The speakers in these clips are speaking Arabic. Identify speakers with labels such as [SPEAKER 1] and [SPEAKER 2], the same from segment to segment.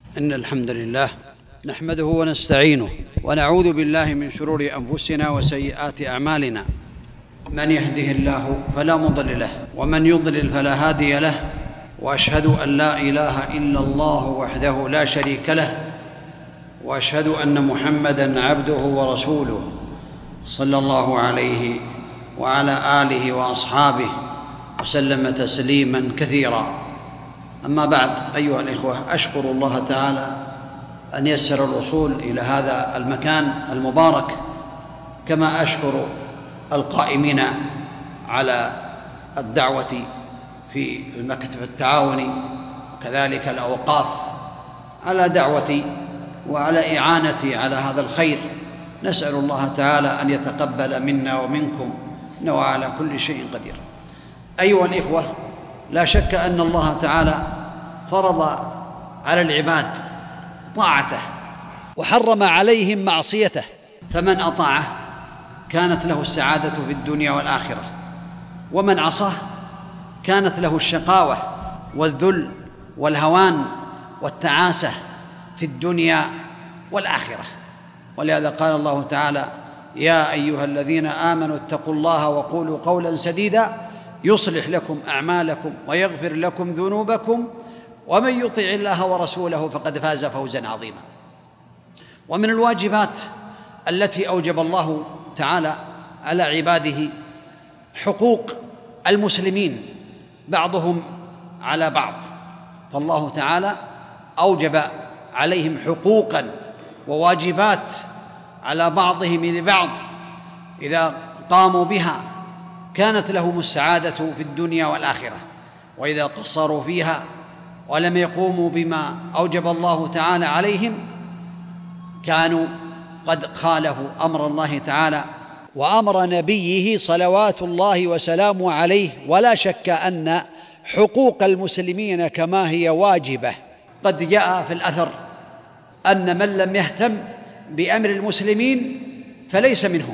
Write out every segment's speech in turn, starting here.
[SPEAKER 1] إن الحمد لله نحمده ونستعينه ونعوذ بالله من شرور أنفسنا وسيئات أعمالنا. من يهده الله فلا مضل له ومن يضلل فلا هادي له، وأشهد أن لا إله إلا الله وحده لا شريك له، وأشهد أن محمدًا عبده ورسوله صلى الله عليه وعلى آله وأصحابه وسلم تسليمًا كثيرا. أما بعد، أيها الإخوة، أشكر الله تعالى أن يسر الوصول إلى هذا المكان المبارك، كما أشكر القائمين على الدعوة في المكتب التعاوني وكذلك الأوقاف على دعوتي وعلى إعانتي على هذا الخير. نسأل الله تعالى أن يتقبل منا ومنكم، إنه على كل شيء قدير. أيها الإخوة، لا شك أن الله تعالى فرض على العباد طاعته وحرم عليهم معصيته، فمن أطاعه كانت له السعادة في الدنيا والآخرة، ومن عصاه كانت له الشقاوة والذل والهوان والتعاسة في الدنيا والآخرة. ولهذا قال الله تعالى: يا أيها الذين آمنوا اتقوا الله وقولوا قولا سديدا يصلح لكم أعمالكم ويغفر لكم ذنوبكم ومن يطع الله ورسوله فقد فاز فوزا عظيما. ومن الواجبات التي أوجب الله تعالى على عباده حقوق المسلمين بعضهم على بعض، فالله تعالى أوجب عليهم حقوقا وواجبات على بعضهم لبعض، إذا قاموا بها كانت لهم السعادة في الدنيا والآخرة، وإذا قصروا فيها ولم يقوموا بما أوجب الله تعالى عليهم كانوا قد خالفوا أمر الله تعالى وأمر نبيه صلوات الله وسلامه عليه. ولا شك أن حقوق المسلمين كما هي واجبة، قد جاء في الأثر أن من لم يهتم بأمر المسلمين فليس منهم،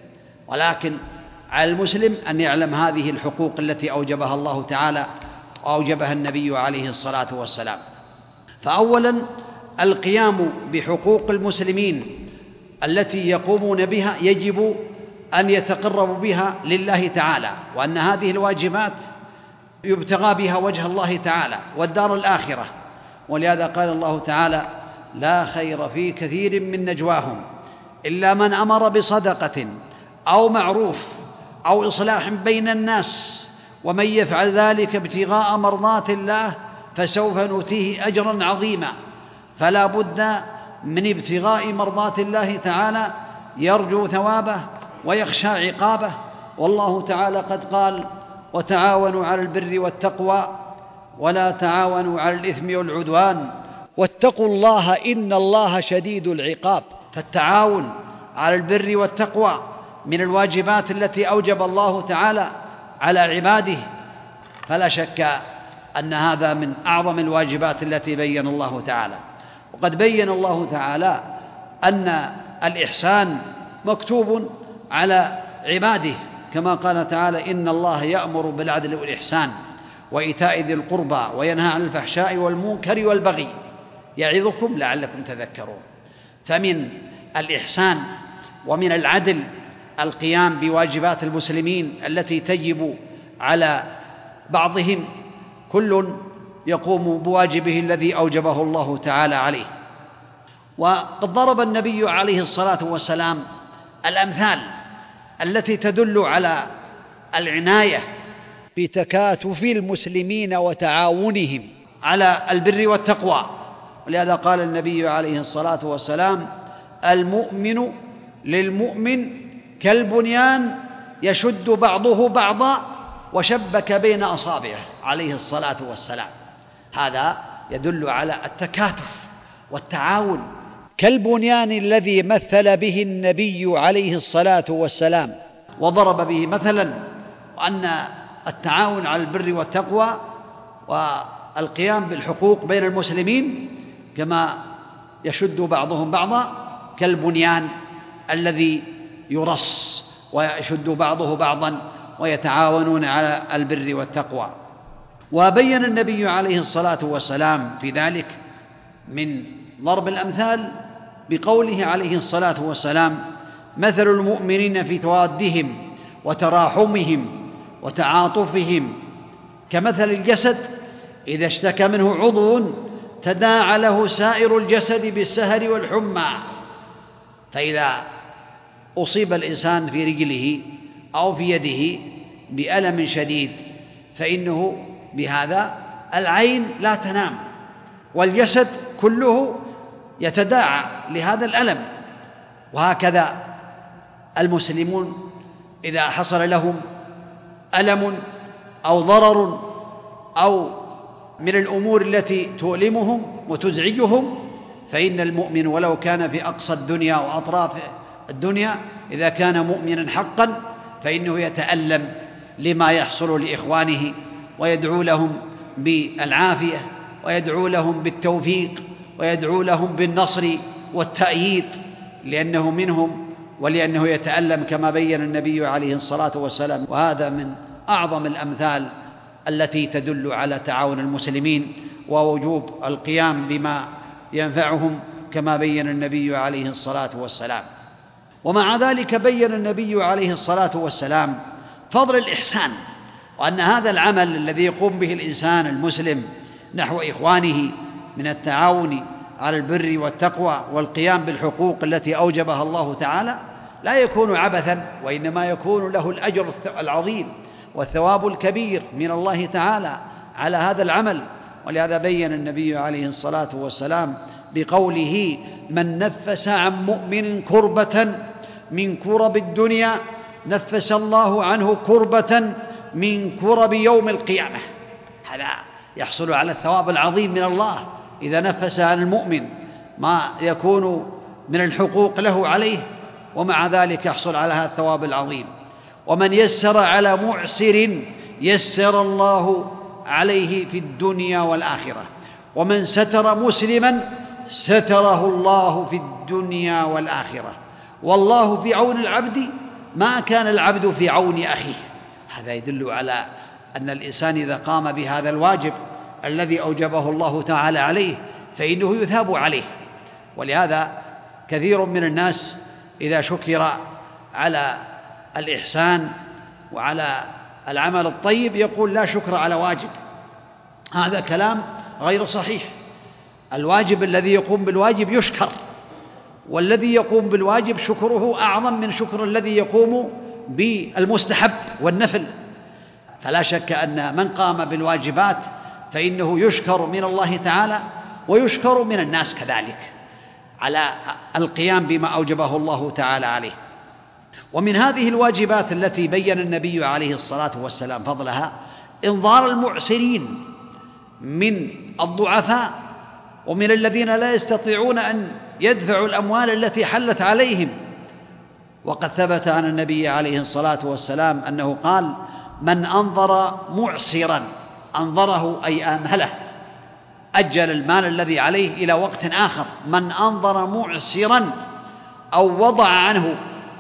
[SPEAKER 1] ولكن على المسلم أن يعلم هذه الحقوق التي أوجبها الله تعالى وأوجبها النبي عليه الصلاة والسلام. فأولاً القيام بحقوق المسلمين التي يقومون بها يجب أن يتقربوا بها لله تعالى، وأن هذه الواجبات يبتغى بها وجه الله تعالى والدار الآخرة. ولهذا قال الله تعالى: لا خير في كثير من نجواهم إلا من أمر بصدقة أو معروف أو إصلاح بين الناس، ومن يفعل ذلك ابتغاء مرضات الله فسوف نؤتيه أجرا عظيما. فلا بد من ابتغاء مرضات الله تعالى، يرجو ثوابه ويخشى عقابه. والله تعالى قد قال: وتعاونوا على البر والتقوى ولا تعاونوا على الإثم والعدوان واتقوا الله إن الله شديد العقاب. فالتعاون على البر والتقوى من الواجبات التي أوجب الله تعالى على عباده، فلا شك أن هذا من أعظم الواجبات التي بين الله تعالى. وقد بين الله تعالى أن الإحسان مكتوب على عباده، كما قال تعالى: إن الله يأمر بالعدل والإحسان وإيتاء ذي القربى وينهى عن الفحشاء والمنكر والبغي يعظكم لعلكم تذكرون. فمن الإحسان ومن العدل القيام بواجبات المسلمين التي تجب على بعضهم، كل يقوم بواجبه الذي أوجبه الله تعالى عليه. وقد ضرب النبي عليه الصلاة والسلام الأمثال التي تدل على العناية بتكاتف المسلمين وتعاونهم على البر والتقوى. ولهذا قال النبي عليه الصلاة والسلام: المؤمن للمؤمن كالبنيان يشد بعضه بعضا وشبك بين أصابعه، عليه الصلاة والسلام. هذا يدل على التكاتف والتعاون، كالبنيان الذي مثل به النبي عليه الصلاة والسلام، وضرب به مثلا أن التعاون على البر والتقوى والقيام بالحقوق بين المسلمين كما يشد بعضهم بعضا كالبنيان الذي يرص ويشد بعضه بعضا ويتعاونون على البر والتقوى. وبين النبي عليه الصلاة والسلام في ذلك من ضرب الأمثال بقوله عليه الصلاة والسلام: مثل المؤمنين في توادهم وتراحمهم وتعاطفهم كمثل الجسد إذا اشتكى منه عضو تداعى له سائر الجسد بالسهر والحمى. فإذا أصيب الإنسان في رجله أو في يده بألم شديد فإنه بهذا العين لا تنام والجسد كله يتداعى لهذا الألم. وهكذا المسلمون إذا حصل لهم ألم أو ضرر أو من الأمور التي تؤلمهم وتزعجهم فإن المؤمن ولو كان في أقصى الدنيا وأطراف الدنيا إذا كان مؤمنا حقا فإنه يتألم لما يحصل لإخوانه ويدعو لهم بالعافية ويدعو لهم بالتوفيق ويدعو لهم بالنصر والتأييد لأنه منهم ولأنه يتألم كما بين النبي عليه الصلاة والسلام. وهذا من أعظم الأمثال التي تدل على تعاون المسلمين ووجوب القيام بما ينفعهم كما بين النبي عليه الصلاة والسلام. ومع ذلك بين النبي عليه الصلاة والسلام فضل الإحسان، وأن هذا العمل الذي يقوم به الإنسان المسلم نحو إخوانه من التعاون على البر والتقوى والقيام بالحقوق التي أوجبها الله تعالى لا يكون عبثا، وإنما يكون له الأجر العظيم والثواب الكبير من الله تعالى على هذا العمل. ولهذا بين النبي عليه الصلاة والسلام بقوله: من نفس عن مؤمن كربة من كرب الدنيا نفس الله عنه كربة من كرب يوم القيامة. هذا يحصل على الثواب العظيم من الله إذا نفس عن المؤمن ما يكون من الحقوق له عليه، ومع ذلك يحصل على هذا الثواب العظيم. ومن يسر على معسر يسر الله عليه في الدنيا والآخرة، ومن ستر مسلما ستره الله في الدنيا والآخرة، والله في عون العبد ما كان العبد في عون أخيه. هذا يدل على أن الإنسان إذا قام بهذا الواجب الذي أوجبه الله تعالى عليه فإنه يثاب عليه. ولهذا كثير من الناس إذا شكر على الإحسان وعلى العمل الطيب يقول: لا شكر على واجب. هذا كلام غير صحيح. الواجب الذي يقوم بالواجب يشكر، والذي يقوم بالواجب شكره أعظم من شكر الذي يقوم بالمستحب والنفل. فلا شك أن من قام بالواجبات فإنه يشكر من الله تعالى ويشكر من الناس كذلك على القيام بما أوجبه الله تعالى عليه. ومن هذه الواجبات التي بين النبي عليه الصلاة والسلام فضلها إنظار المعسرين من الضعفاء ومن الذين لا يستطيعون أن يدفعوا الأموال التي حلت عليهم. وقد ثبت عن النبي عليه الصلاة والسلام أنه قال: من أنظر معسرا، أنظره أي أمهله، أجل المال الذي عليه إلى وقت آخر، من أنظر معسرا أو وضع عنه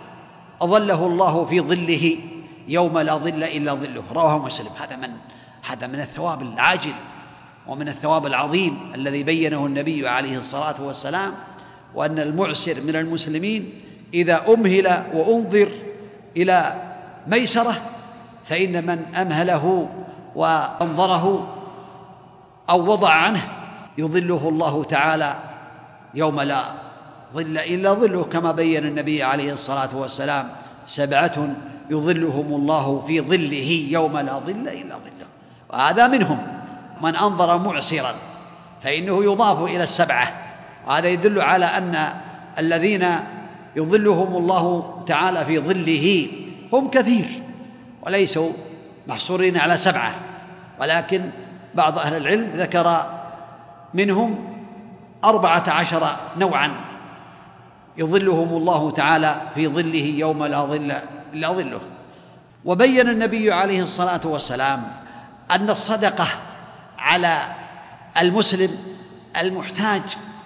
[SPEAKER 1] أظله الله في ظله يوم لا ظل إلا ظله، رواه مسلم. هذا من الثواب العاجل ومن الثواب العظيم الذي بينه النبي عليه الصلاة والسلام، وأن المعسر من المسلمين إذا أمهل وأنظر إلى ميسرة فإن من أمهله وأنظره أو وضع عنه يظله الله تعالى يوم لا ظل إلا ظله، كما بين النبي عليه الصلاة والسلام: 7 يظلهم الله في ظله يوم لا ظل إلا ظله. وهذا منهم من أنظر معسرا، فإنه يضاف إلى 7. وهذا يدل على أن الذين يظلهم الله تعالى في ظله هم كثير وليسوا محصورين على 7، ولكن بعض أهل العلم ذكر منهم 14 نوعا يظلهم الله تعالى في ظله يوم لا ظل إلا ظله. وبين النبي عليه الصلاة والسلام أن الصدقة على المسلم المحتاج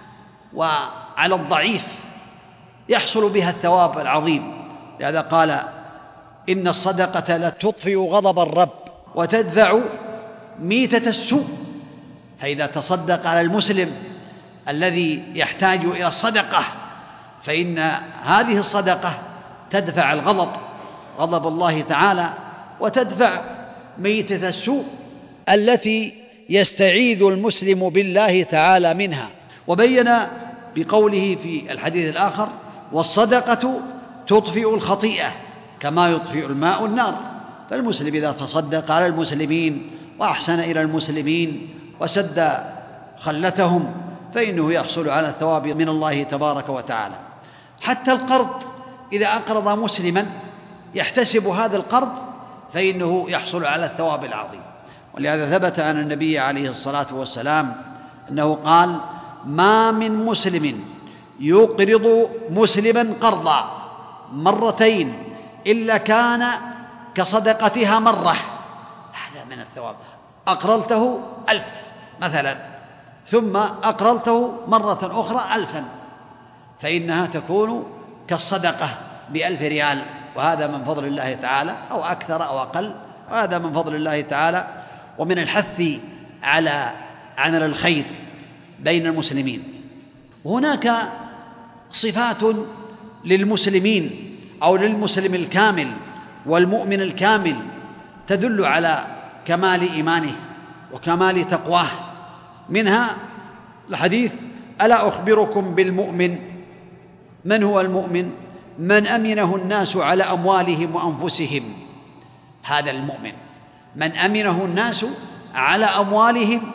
[SPEAKER 1] وعلى الضعيف يحصل بها الثواب العظيم. لهذا قال: إن الصدقة لتطفئ غضب الرب وتدفع ميتة السوء. فإذا تصدق على المسلم الذي يحتاج إلى الصدقة، فإن هذه الصدقة تدفع غضب الله تعالى، وتدفع ميتة السوء التي يستعيذ المسلم بالله تعالى منها. وبين بقوله في الحديث الآخر: والصدقة تطفئ الخطيئة كما يطفئ الماء النار. فالمسلم إذا تصدق على المسلمين وأحسن إلى المسلمين وسد خلتهم فإنه يحصل على الثواب من الله تبارك وتعالى. حتى القرض، إذا أقرض مسلما يحتسب هذا القرض فإنه يحصل على الثواب العظيم. ولهذا ثبت عن النبي عليه الصلاة والسلام أنه قال: ما من مسلم يقرض مسلما قرضا مرتين إلا كان كصدقتها مرة. هذا من الثواب. أقرضته 1000 مثلا، ثم أقرضته مرة أخرى 1000، فإنها تكون كالصدقة ب1000 ريال، وهذا من فضل الله تعالى، أو أكثر أو أقل، وهذا من فضل الله تعالى ومن الحث على عمل الخير بين المسلمين. هناك صفات للمسلمين أو للمسلم الكامل والمؤمن الكامل تدل على كمال إيمانه وكمال تقواه. منها الحديث: ألا أخبركم بالمؤمن؟ من هو المؤمن؟ من أمنه الناس على أموالهم وأنفسهم. هذا المؤمن من أمنه الناس على أموالهم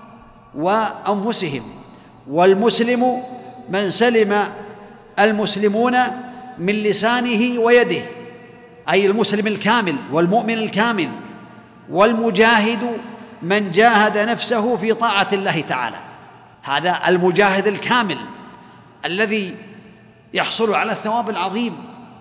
[SPEAKER 1] وأنفسهم. والمسلم من سلم المسلمون من لسانه ويده، أي المسلم الكامل والمؤمن الكامل. والمجاهد من جاهد نفسه في طاعة الله تعالى، هذا المجاهد الكامل الذي يحصل على الثواب العظيم.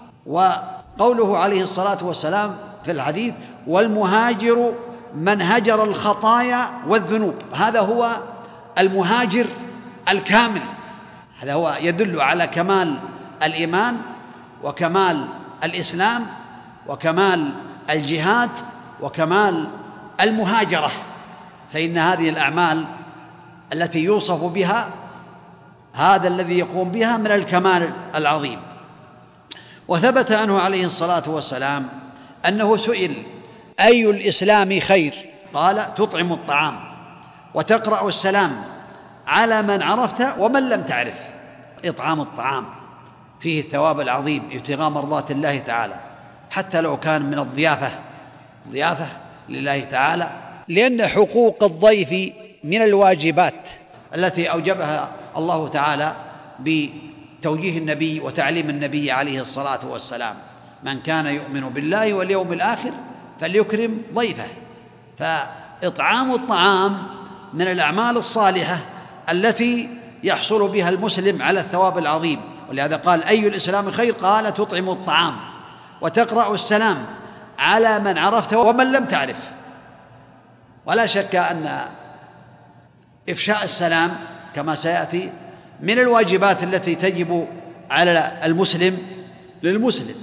[SPEAKER 1] وقوله عليه الصلاة والسلام في الحديث: والمهاجر من هجر الخطايا والذنوب. هذا هو المهاجر الكامل، هذا هو يدل على كمال الإيمان وكمال الإسلام وكمال الجهاد وكمال المهاجرة. فإن هذه الأعمال التي يوصف بها هذا الذي يقوم بها من الكمال العظيم. وثبت عنه عليه الصلاة والسلام أنه سئل: أي الإسلام خير؟ قال: تطعم الطعام وتقرأ السلام على من عرفت ومن لم تعرف. إطعام الطعام فيه الثواب العظيم ابتغاء مرضات الله تعالى، حتى لو كان من ضيافة لله تعالى، لأن حقوق الضيف من الواجبات التي أوجبها الله تعالى بتوجيه النبي وتعليم النبي عليه الصلاة والسلام: من كان يؤمن بالله واليوم الآخر فليكرم ضيفه. فإطعام الطعام من الأعمال الصالحة التي يحصل بها المسلم على الثواب العظيم. ولهذا قال: أي الإسلام خير؟ قال: تطعم الطعام وتقرأ السلام على من عرفت ومن لم تعرف. ولا شك أن إفشاء السلام كما سيأتي من الواجبات التي تجب على المسلم للمسلم.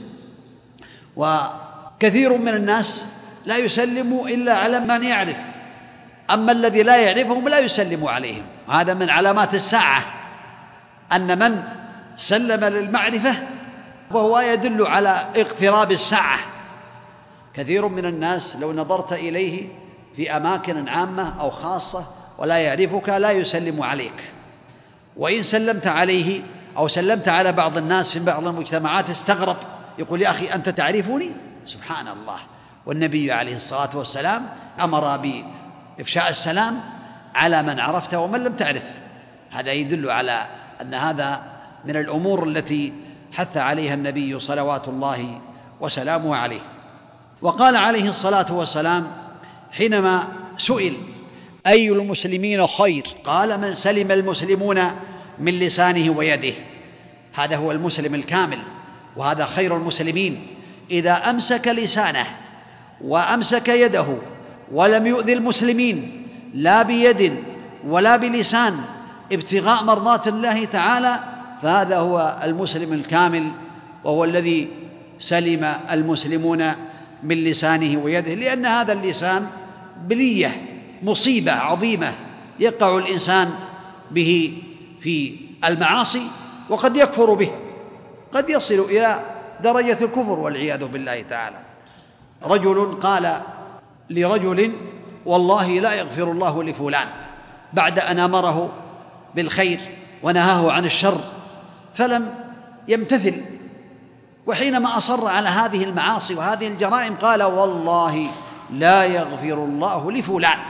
[SPEAKER 1] وكثير من الناس لا يسلم إلا على من يعرف، أما الذي لا يعرفهم لا يسلم عليهم. هذا من علامات الساعة، أن من سلم للمعرفة فهو يدل على اقتراب الساعة. كثير من الناس لو نظرت إليه في أماكن عامة أو خاصة ولا يعرفك لا يسلم عليك، وإن سلمت عليه أو سلمت على بعض الناس في بعض المجتمعات استغرب، يقول: يا أخي أنت تعرفني؟ سبحان الله. والنبي عليه الصلاة والسلام أمر بإفشاء السلام على من عرفت ومن لم تعرف. هذا يدل على أن هذا من الأمور التي حث عليها النبي صلوات الله وسلامه عليه. وقال عليه الصلاة والسلام حينما سئل: أي المسلمين خير؟ قال: من سلم المسلمون من لسانه ويده. هذا هو المسلم الكامل، وهذا خير المسلمين، إذا أمسك لسانه وأمسك يده ولم يؤذي المسلمين لا بيد ولا بلسان ابتغاء مرضات الله تعالى، فهذا هو المسلم الكامل، وهو الذي سلم المسلمون من لسانه ويده. لأن هذا اللسان بلية، مصيبة عظيمة يقع الإنسان به في المعاصي وقد يكفر به، قد يصل إلى درجة الكفر والعياذ بالله تعالى. رجل قال لرجل: والله لا يغفر الله لفلان، بعد أن أمره بالخير ونهاه عن الشر فلم يمتثل، وحينما أصر على هذه المعاصي وهذه الجرائم قال: والله لا يغفر الله لفلان.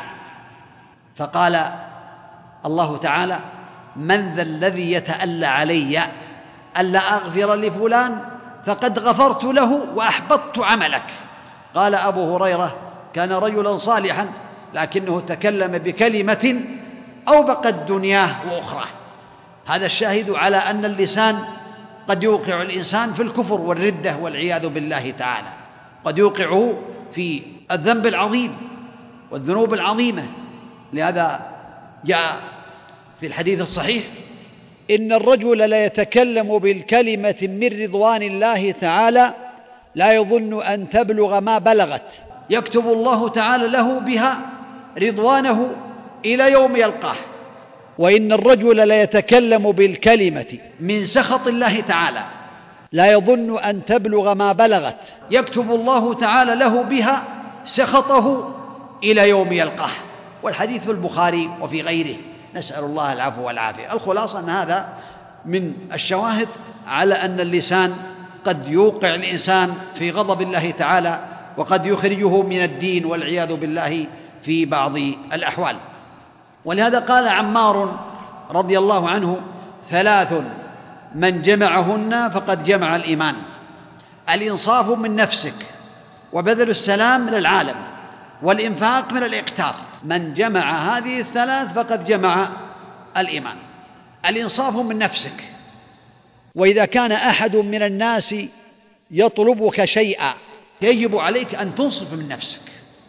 [SPEAKER 1] فقال الله تعالى: من ذا الذي يتألى علي ألا أغفر لفلان فقد غفرت له وأحبطت عملك. قال أبو هريرة: كان رجلا صالحا لكنه تكلم بكلمة أوبقت دنياه وأخراه. هذا الشاهد على أن اللسان قد يوقع الإنسان في الكفر والردة والعياذ بالله تعالى، قد يوقعه في الذنب العظيم والذنوب العظيمة. لهذا جاء في الحديث الصحيح: إن الرجل لا يتكلم بالكلمة من رضوان الله تعالى لا يظن أن تبلغ ما بلغت، يكتب الله تعالى له بها رضوانه إلى يوم يلقاه. وإن الرجل لا يتكلم بالكلمة من سخط الله تعالى لا يظن أن تبلغ ما بلغت، يكتب الله تعالى له بها سخطه إلى يوم يلقاه. والحديث في البخاري وفي غيره، نسأل الله العفو والعافية. الخلاصة أن هذا من الشواهد على أن اللسان قد يوقع الإنسان في غضب الله تعالى وقد يخرجه من الدين والعياذ بالله في بعض الأحوال. ولهذا قال عمار رضي الله عنه: 3 من جمعهن فقد جمع الإيمان: الإنصاف من نفسك، وبذل السلام من العالم، والإنفاق من الإقتار. من جمع هذه ال3 فقد جمع الإيمان. الإنصاف من نفسك، وإذا كان أحد من الناس يطلبك شيئا يجب عليك أن تنصف من نفسك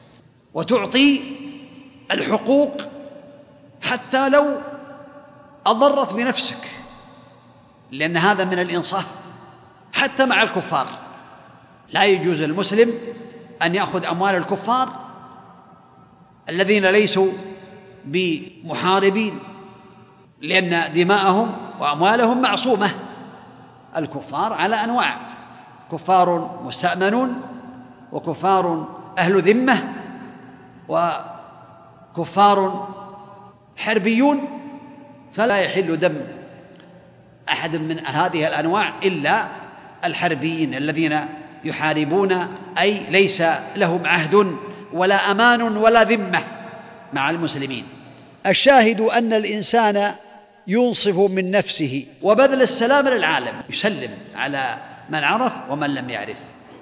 [SPEAKER 1] وتعطي الحقوق حتى لو أضرت بنفسك، لأن هذا من الإنصاف. حتى مع الكفار لا يجوز المسلم أن يأخذ أموال الكفار الذين ليسوا بمحاربين، لأن دماءهم وأموالهم معصومة. الكفار على أنواع: كفار مستأمنون، وكفار أهل ذمة، وكفار حربيون، فلا يحل دم أحد من هذه الأنواع إلا الحربيين الذين يحاربون، أي ليس لهم عهد ولا أمان ولا ذمة مع المسلمين. الشاهد أن الإنسان ينصف من نفسه، وبذل السلام للعالم، يسلم على من عرف ومن لم يعرف.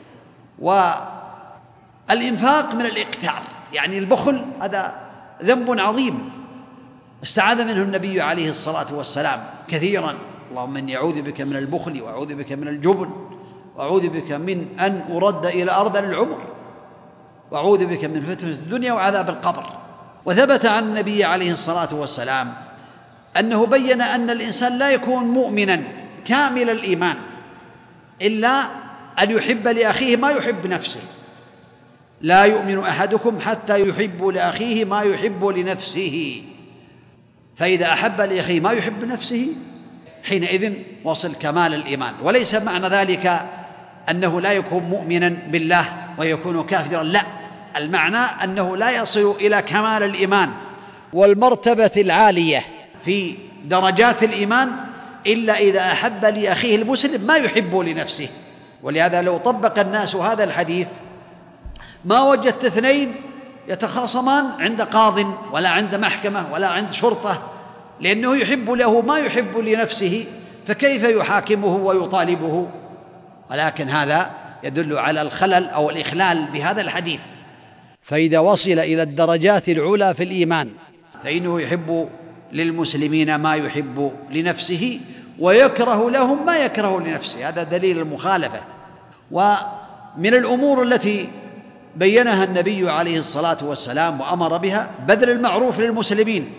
[SPEAKER 1] والإنفاق من الإقتار، يعني البخل هذا ذنب عظيم استعاذ منه النبي عليه الصلاة والسلام كثيرا: اللهم إني أعوذ بك من البخل، وأعوذ بك من الجبن، وأعوذ بك من أن أرد إلى أرذل العمر، وأعوذ بك من فتنة الدنيا وعذاب القبر. وثبت عن النبي عليه الصلاة والسلام أنه بين أن الإنسان لا يكون مؤمنا كامل الإيمان إلا أن يحب لأخيه ما يحب نفسه. لا يؤمن أحدكم حتى يحب لأخيه ما يحب لنفسه، فإذا أحب لأخيه ما يحب نفسه حينئذ وصل كمال الإيمان. وليس معنى ذلك أنه لا يكون مؤمنا بالله ويكون كافرا، لا، المعنى أنه لا يصل إلى كمال الإيمان والمرتبة العالية في درجات الإيمان إلا إذا أحب لأخيه المسلم ما يحب لنفسه. ولهذا لو طبق الناس هذا الحديث ما وجدت 2 يتخاصمان عند قاض ولا عند محكمة ولا عند شرطة، لأنه يحب له ما يحب لنفسه، فكيف يحاكمه ويطالبه؟ ولكن هذا يدل على الخلل أو الإخلال بهذا الحديث. فإذا وصل إلى الدرجات العلى في الإيمان فإنه يحب للمسلمين ما يحب لنفسه ويكره لهم ما يكره لنفسه، هذا دليل المخالفة. ومن الأمور التي بينها النبي عليه الصلاة والسلام وأمر بها بذل المعروف للمسلمين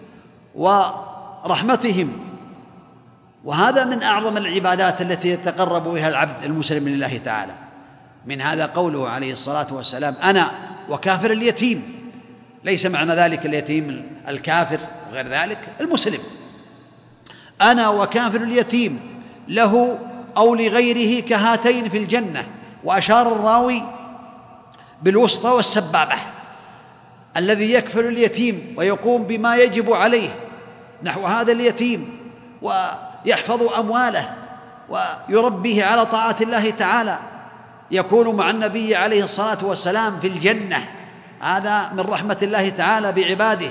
[SPEAKER 1] ورحمتهم، وهذا من أعظم العبادات التي يتقرب بها العبد المسلم لله تعالى. من هذا قوله عليه الصلاة والسلام: أنا وكافر اليتيم. ليس معنى ذلك اليتيم الكافر وغير ذلك، المسلم. أنا وكافل اليتيم له أو لغيره كهاتين في الجنة. وأشار الراوي بالوسطى والسبابة. الذي يكفل اليتيم ويقوم بما يجب عليه نحو هذا اليتيم ويحفظ أمواله ويربيه على طاعة الله تعالى يكون مع النبي عليه الصلاة والسلام في الجنة. هذا من رحمة الله تعالى بعباده،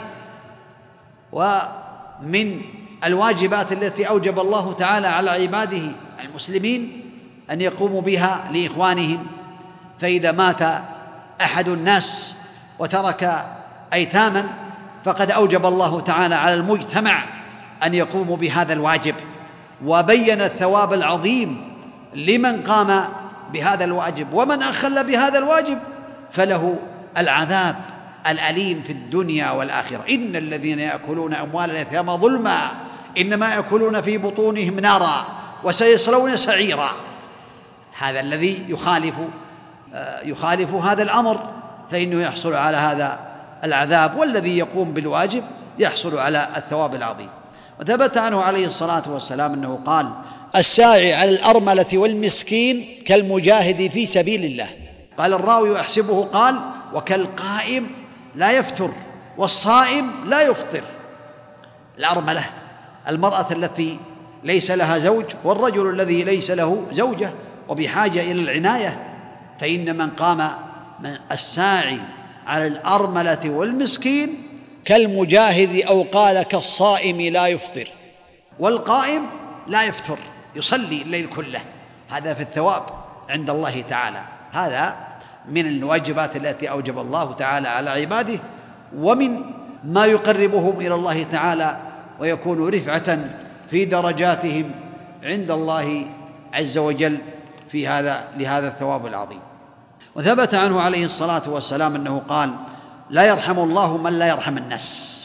[SPEAKER 1] ومن الواجبات التي أوجب الله تعالى على عباده المسلمين أن يقوموا بها لإخوانهم. فإذا مات أحد الناس وترك أيتاما فقد أوجب الله تعالى على المجتمع أن يقوموا بهذا الواجب، وبين الثواب العظيم لمن قام بهذا الواجب. ومن أخل بهذا الواجب فله العذاب الأليم في الدنيا والآخرة. إن الذين يأكلون أموال اليتامى ظلما إنما يأكلون في بطونهم نارا وسيصلون سعيرا. هذا الذي يخالف هذا الأمر فإنه يحصل على هذا العذاب، والذي يقوم بالواجب يحصل على الثواب العظيم. وثبت عنه عليه الصلاة والسلام أنه قال: الساعي على الأرملة والمسكين كالمجاهد في سبيل الله. قال الراوي أحسبه قال: وكالقائم لا يفتر والصائم لا يفطر. الأرملة المرأة التي ليس لها زوج، والرجل الذي ليس له زوجة وبحاجة إلى العناية. فإن من قام الساعي على الأرملة والمسكين كالمجاهد، أو قال كالصائم لا يفطر. والقائم لا يفتر يصلي الليل كله، هذا في الثواب عند الله تعالى. هذا من الواجبات التي أوجب الله تعالى على عباده، ومن ما يقربهم إلى الله تعالى ويكون رفعة في درجاتهم عند الله عز وجل لهذا الثواب العظيم. وثبت عنه عليه الصلاة والسلام أنه قال: لا يرحم الله من لا يرحم الناس.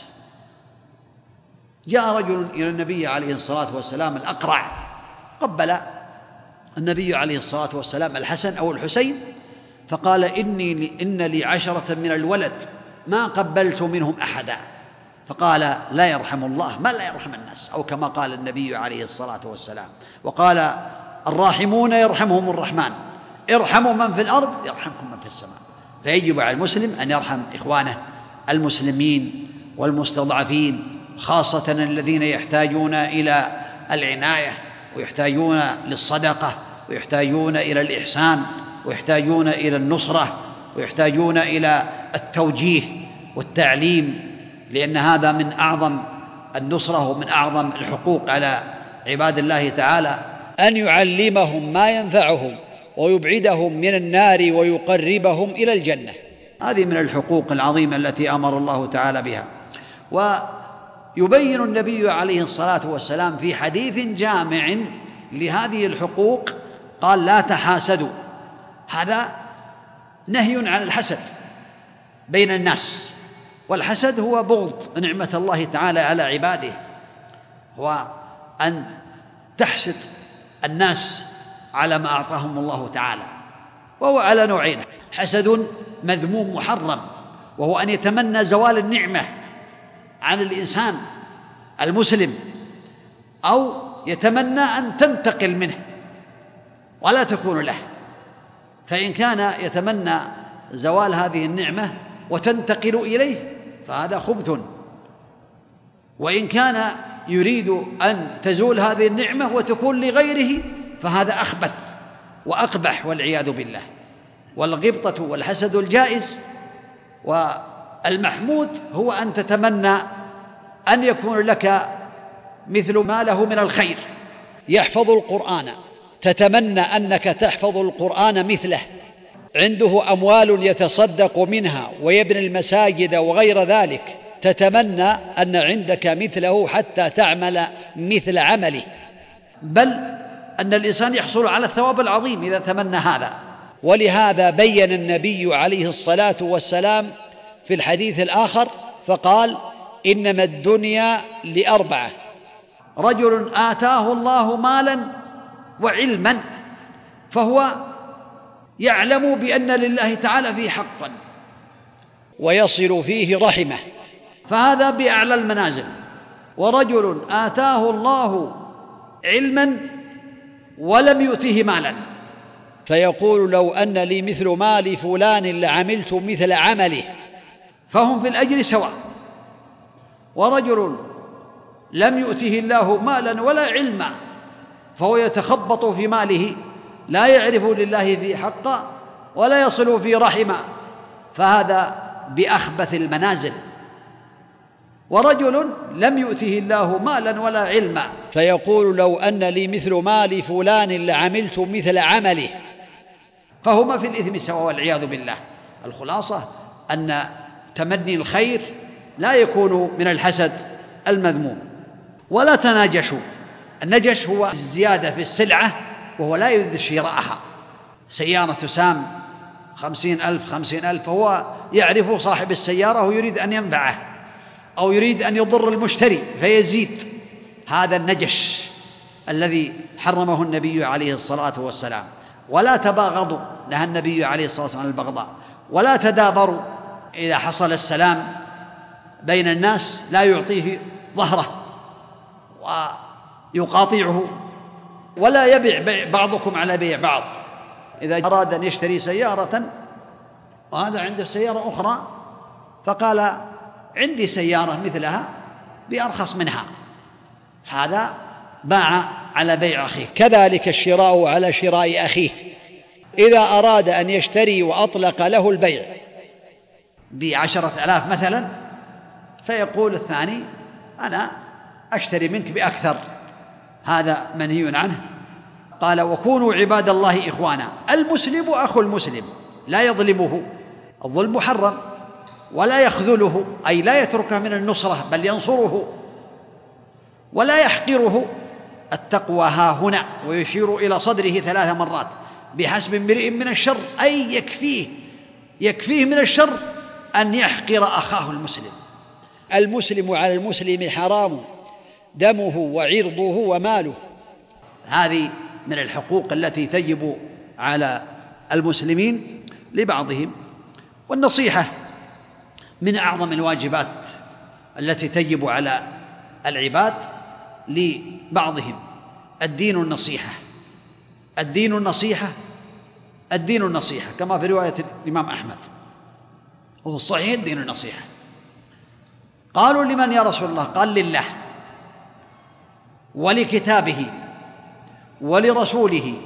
[SPEAKER 1] جاء رجل إلى النبي عليه الصلاة والسلام الأقرع، قبل النبي عليه الصلاة والسلام الحسن أو الحسين فقال: إن لي 10 من الولد ما قبلت منهم أحدا. فقال: لا يرحم الله من لا يرحم الناس، أو كما قال النبي عليه الصلاة والسلام. وقال: الراحمون يرحمهم الرحمن، ارحموا من في الأرض يرحمكم من في السماء. فيجب على المسلم أن يرحم إخوانه المسلمين والمستضعفين، خاصة الذين يحتاجون إلى العناية ويحتاجون للصدقة ويحتاجون إلى الإحسان ويحتاجون إلى النصرة ويحتاجون إلى التوجيه والتعليم، لأن هذا من أعظم النصرة ومن أعظم الحقوق على عباد الله تعالى، أن يعلمهم ما ينفعهم ويبعدهم من النار ويقربهم إلى الجنة. هذه من الحقوق العظيمة التي أمر الله تعالى بها. ويبين النبي عليه الصلاة والسلام في حديث جامع لهذه الحقوق قال: لا تحاسدوا. هذا نهي عن الحسد بين الناس، والحسد هو بغض نعمة الله تعالى على عباده، هو أن تحسد الناس على ما أعطاهم الله تعالى. وهو على نوعين: حسد مذموم محرم، وهو أن يتمنى زوال النعمة عن الإنسان المسلم، أو يتمنى أن تنتقل منه ولا تكون له. فإن كان يتمنى زوال هذه النعمة وتنتقل إليه فهذا خبث، وإن كان يريد أن تزول هذه النعمة وتكون لغيره فهذا أخبث وأقبح والعياذ بالله. والغبطة والحسد الجائز والمحمود هو أن تتمنى أن يكون لك مثل ما له من الخير. يحفظ القرآن، تتمنى أنك تحفظ القرآن مثله، عنده أموال يتصدق منها ويبني المساجد وغير ذلك، تتمنى أن عندك مثله حتى تعمل مثل عمله، بل أن الإنسان يحصل على الثواب العظيم إذا تمنى هذا. ولهذا بين النبي عليه الصلاة والسلام في الحديث الآخر فقال: إنما الدنيا ل4: رجل آتاه الله مالا وعلما فهو يعلم بأن لله تعالى فيه حقا ويصل فيه رحمه، فهذا بأعلى المنازل. ورجل آتاه الله علما ولم يؤته مالا فيقول لو أن لي مثل مال فلان لعملت مثل عمله، فهم في الأجر سواء. ورجل لم يؤته الله مالا ولا علما فهو يتخبط في ماله، لا يعرف لله فيه حقا ولا يصل في رحمه، فهذا بأخبث المنازل. ورجل لم يؤته الله مالا ولا علما فيقول لو أن لي مثل مال فلان لعملت مثل عمله، فهما في الإثم سواء والعياذ بالله. الخلاصة أن تمني الخير لا يكون من الحسد المذموم. ولا تناجشوا. النجش هو الزيادة في السلعة وهو لا يريد شراءها. سيارة تسام 50,000 فهو يعرف صاحب السيارة ويريد أن ينفعه أو يريد أن يضر المشتري فيزيد. هذا النجش الذي حرمه النبي عليه الصلاة والسلام. ولا تباغضوا، نهى النبي عليه الصلاة والسلام عن البغضاء. ولا تدابروا، إذا حصل السلام بين الناس لا يعطيه ظهره ويقاطعه، ولا يبيع بعضكم على بيع بعض. إذا أراد أن يشتري سيارة وهذا عنده سيارة أخرى فقال عندي سيارة مثلها بأرخص منها، هذا باع على بيع أخيه. كذلك الشراء على شراء أخيه. إذا أراد أن يشتري وأطلق له البيع ب10,000 مثلا فيقول الثاني أنا أشتري منك بأكثر، هذا منهي عنه. قال وكونوا عباد الله إخوانا. المسلم أخو المسلم لا يظلمه، الظلم محرم، ولا يخذله أي لا يتركه من النصرة بل ينصره، ولا يحقره. التقوى ها هنا، ويشير إلى صدره 3 مرات. بحسب امرئ من الشر أي يكفيه من الشر أن يحقر أخاه المسلم. المسلم على المسلم حرام دمه وعرضه وماله. هذه من الحقوق التي تجب على المسلمين لبعضهم. والنصيحة من أعظم الواجبات التي تجب على العباد لبعضهم. الدين النصيحة، الدين النصيحة، الدين النصيحة، كما في رواية الإمام أحمد وفي الصحيح الدين النصيحة. قالوا لمن يا رسول الله؟ قال لله ولكتابه ولرسوله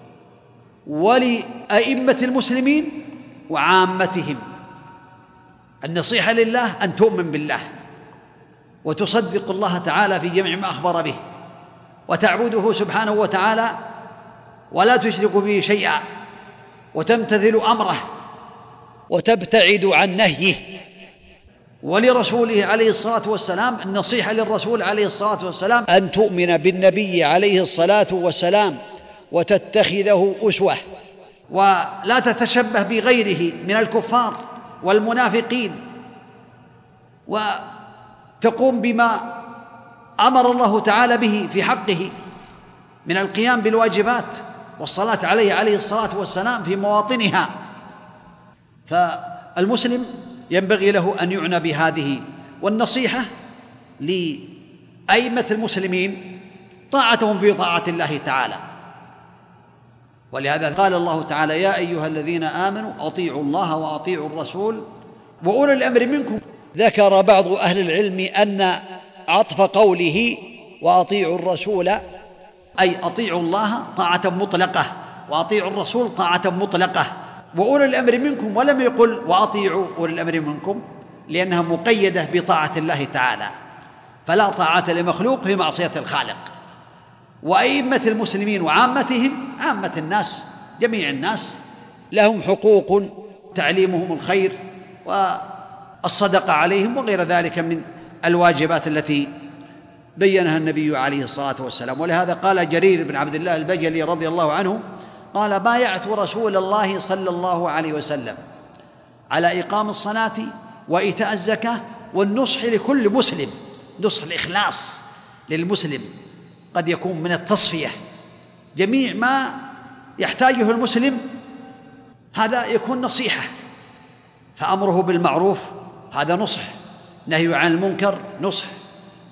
[SPEAKER 1] ولأئمة المسلمين وعامتهم. النصيحة لله أن تؤمن بالله وتصدق الله تعالى في جميع ما أخبر به، وتعبده سبحانه وتعالى ولا تشرك به شيئا، وتمتثل أمره وتبتعد عن نهيه. ولرسوله عليه الصلاة والسلام، النصيحة للرسول عليه الصلاة والسلام أن تؤمن بالنبي عليه الصلاة والسلام وتتخذه أسوة، ولا تتشبه بغيره من الكفار والمنافقين، وتقوم بما أمر الله تعالى به في حقه من القيام بالواجبات والصلاة عليه الصلاة والسلام في مواطنها. فالمسلم ينبغي له أن يعنى بهذه. والنصيحة لأئمة المسلمين طاعتهم في طاعة الله تعالى. ولهذا قال الله تعالى يا أيها الذين آمنوا أطيعوا الله وأطيعوا الرسول وأولي الأمر منكم. ذكر بعض أهل العلم أن عطف قوله وأطيعوا الرسول أي أطيعوا الله طاعة مطلقة، وأطيعوا الرسول طاعة مطلقة، وأولي الأمر منكم، ولم يقل وأطيعوا أولي الأمر منكم، لأنها مقيدة بطاعة الله تعالى، فلا طاعة لمخلوق في معصية الخالق. وأئمة المسلمين وعامتهم، عامة الناس جميع الناس لهم حقوق، تعليمهم الخير والصدقة عليهم وغير ذلك من الواجبات التي بينها النبي عليه الصلاة والسلام. ولهذا قال جرير بن عبد الله البجلي رضي الله عنه قال بايعت رسول الله صلى الله عليه وسلم على إقام الصلاة وإيتاء الزكاة والنصح لكل مسلم. نصح الإخلاص للمسلم قد يكون من التصفية، جميع ما يحتاجه المسلم هذا يكون نصيحة. فأمره بالمعروف هذا نصح، نهي عن المنكر نصح،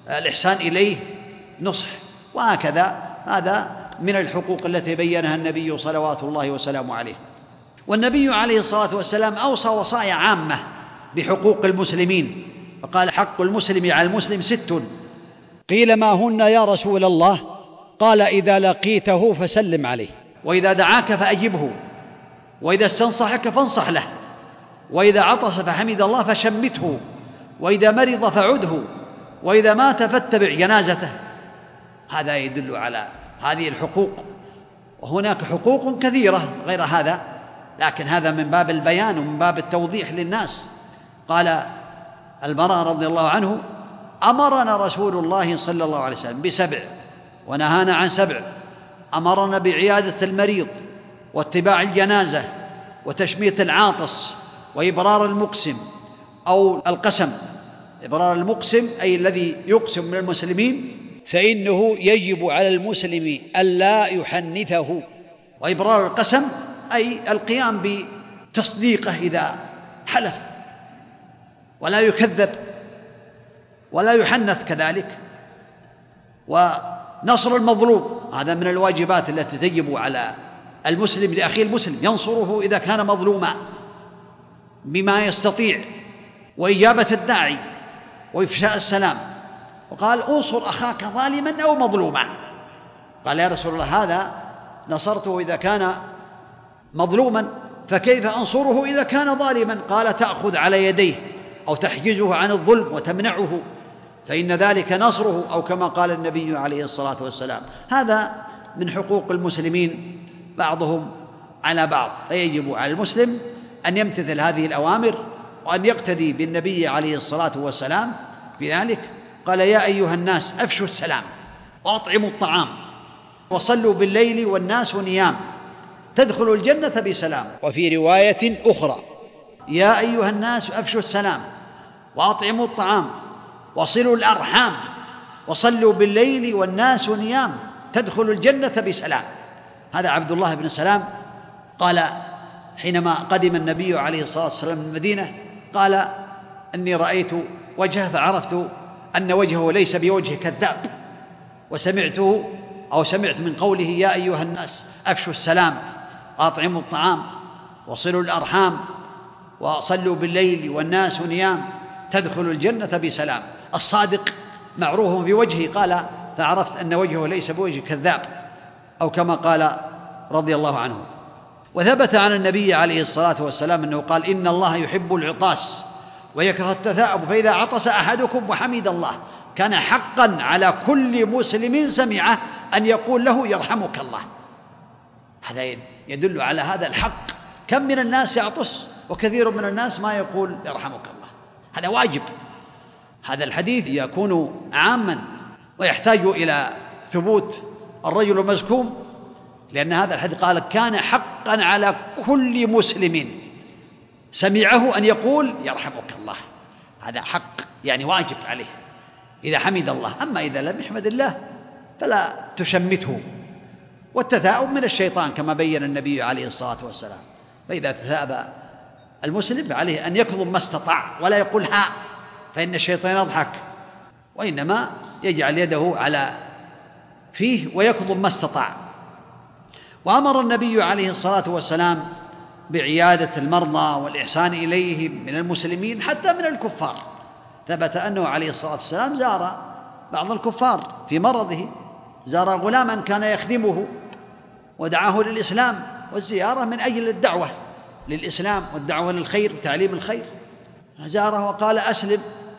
[SPEAKER 1] الإحسان إليه نصح، وهكذا. هذا من الحقوق التي بينها النبي صلوات الله وسلامه عليه. والنبي عليه الصلاة والسلام أوصى وصايا عامة بحقوق المسلمين، فقال: حق المسلم على المسلم 6. قيل: ما هن يا رسول الله؟ قال: إذا لقيته فسلم عليه، وإذا دعاك فأجبه، وإذا استنصحك فانصح له، وإذا عطس فحمد الله فشمته، وإذا مرض فعده، وإذا مات فاتبع جنازته. هذا يدل على هذه الحقوق. وهناك حقوق كثيرة غير هذا، لكن هذا من باب البيان ومن باب التوضيح للناس. قال البراء رضي الله عنه: أمرنا رسول الله صلى الله عليه وسلم ب7 ونهانا عن 7. أمرنا بعيادة المريض، واتباع الجنازة، وتشميت العاطس، وإبرار المقسم أو القسم. إبرار المقسم أي الذي يقسم من المسلمين، فإنه يجب على المسلم ألا يحنثه. وإبرار القسم أي القيام بتصديقه إذا حلف، ولا يكذب ولا يحنث كذلك. ونصر المظلوم، هذا من الواجبات التي تجب على المسلم لأخيه المسلم، ينصره إذا كان مظلوما بما يستطيع، وإجابة الداعي، وإفشاء السلام. وقال: انصر أخاك ظالما أو مظلوما. قال: يا رسول الله، هذا نصرته إذا كان مظلوما، فكيف أنصره إذا كان ظالما؟ قال: تأخذ على يديه أو تحجزه عن الظلم وتمنعه، فإن ذلك نصره، أو كما قال النبي عليه الصلاة والسلام. هذا من حقوق المسلمين بعضهم على بعض، فيجب على المسلم أن يمتثل هذه الأوامر، وأن يقتدي بالنبي عليه الصلاة والسلام في ذلك. قال: يا أيها الناس أفشوا السلام، وأطعموا الطعام، وصلوا بالليل والناس نيام، تدخلوا الجنة بسلام. وفي رواية أخرى: يا أيها الناس أفشوا السلام، وأطعموا الطعام، وصلوا الأرحام، وصلوا بالليل والناس نيام، تدخلوا الجنة بسلام. هذا عبد الله بن سلام قال حينما قدم النبي عليه الصلاة والسلام من المدينة، قال: إني رأيت وجهه فعرفت أن وجهه ليس بوجه كذاب، سمعت من قوله: يا أيها الناس أفشوا السلام، أطعموا الطعام، وصلوا الأرحام، وصلوا بالليل والناس نيام، تدخلوا الجنة بسلام. الصادق معروف في وجهه، قال: فعرفت أن وجهه ليس بوجه كذاب، أو كما قال رضي الله عنه. وثبت عن النبي عليه الصلاة والسلام أنه قال: إن الله يحب العطاس ويكره التثاؤب، فإذا عطس أحدكم وحمد الله كان حقا على كل مسلم سمعه أن يقول له: يرحمك الله. هذا يدل على هذا الحق. كم من الناس يعطس، وكثير من الناس ما يقول يرحمك الله. هذا واجب. هذا الحديث يكون عاما، ويحتاج إلى ثبوت الرجل المزكوم، لأن هذا الحديث قال: كان حقا على كل مسلم سمعه أن يقول يرحمك الله. هذا حق، يعني واجب عليه إذا حمد الله. أما إذا لم يحمد الله فلا تشمته. والتثاؤب من الشيطان كما بين النبي عليه الصلاة والسلام. فإذا تثاءب المسلم فعليه أن يكظم ما استطاع، ولا يقول ها، فإن الشيطان يضحك، وإنما يجعل يده على فيه ويكظم ما استطاع. وأمر النبي عليه الصلاة والسلام بعيادة المرضى والإحسان إليهم من المسلمين حتى من الكفار. ثبت أنه عليه الصلاة والسلام زار بعض الكفار في مرضه، زار غلاما كان يخدمه ودعاه للإسلام، والزيارة من أجل الدعوة للإسلام والدعوة للخير وتعليم الخير. زاره وقال: أسلم.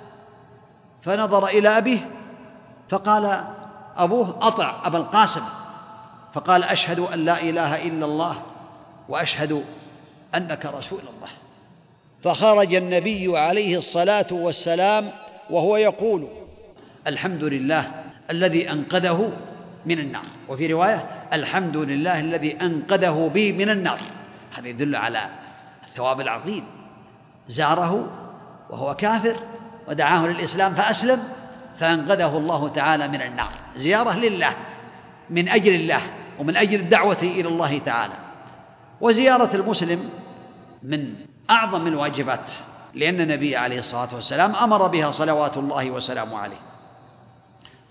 [SPEAKER 1] فنظر إلى أبيه فقال أبوه: أطع أبا القاسم. فقال: أشهد أن لا إله إلا الله وأشهد أنك رسول الله. فخرج النبي عليه الصلاة والسلام وهو يقول: الحمد لله الذي أنقذه من النار. وفي رواية: الحمد لله الذي أنقذه بي من النار. هذا يدل على الثواب العظيم. زاره وهو كافر ودعاه للإسلام فأسلم، فأنقذه الله تعالى من النار. زيارة لله، من أجل الله، ومن أجل الدعوة إلى الله تعالى. وزيارة المسلم من أعظم الواجبات، لأن النبي عليه الصلاة والسلام أمر بها صلوات الله وسلامه عليه.